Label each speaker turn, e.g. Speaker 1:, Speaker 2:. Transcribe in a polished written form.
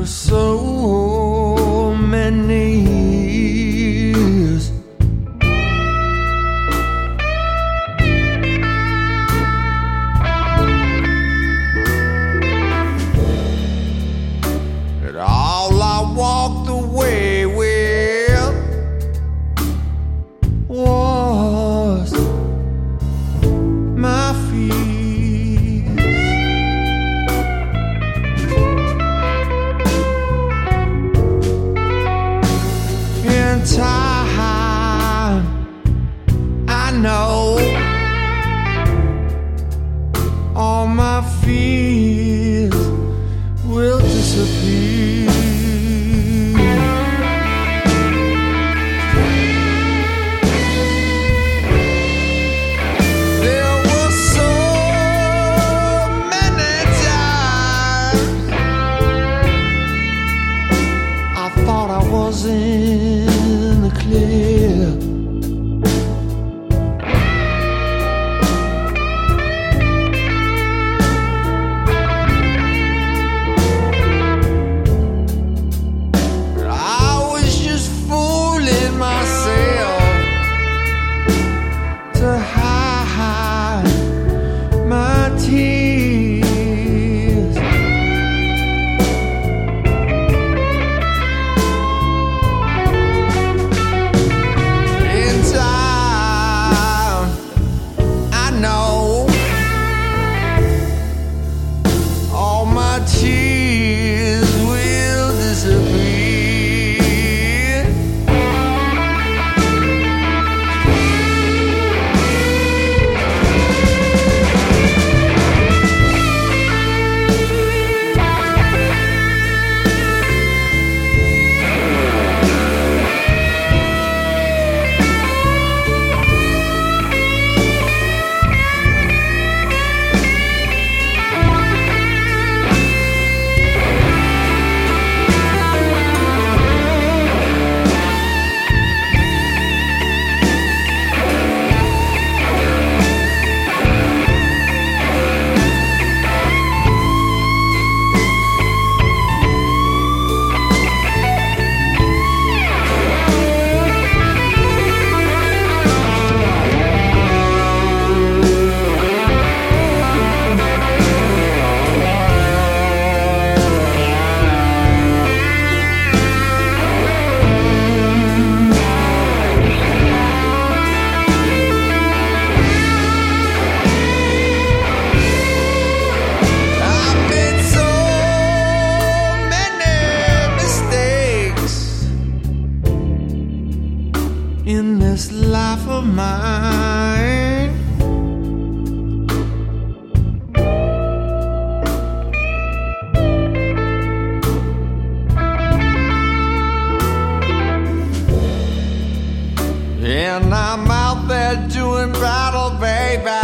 Speaker 1: for so many years. And all I walked away with was my fears. In time, I know all my fears will disappear. There were so many times I thought I was in the clear. I was just fooling myself to hide my tears. In time, I know all my tears will disappear. I've made so many mistakes in this life of mine. And I'm out there doing battle, baby.